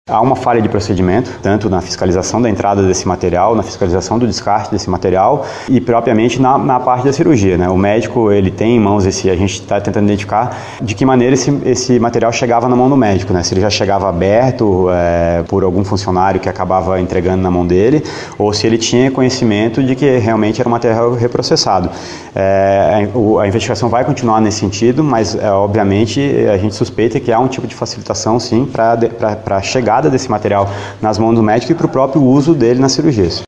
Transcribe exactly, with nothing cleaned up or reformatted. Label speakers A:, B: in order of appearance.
A: Há uma falha de procedimento, tanto na fiscalização da entrada desse material, na fiscalização do descarte desse material e propriamente na, na parte da cirurgia, né? O médico, ele tem em mãos esse, a gente está tentando identificar de que maneira esse, esse material chegava na mão do médico, né? Se ele já chegava aberto é, por algum funcionário que acabava entregando na mão dele, ou se ele tinha conhecimento de que realmente era um material reprocessado. É, a, a investigação vai continuar nesse sentido, mas é, obviamente a gente suspeita que há um tipo de facilitação sim para a chegada desse material nas mãos do médico e para o próprio uso dele nas cirurgias.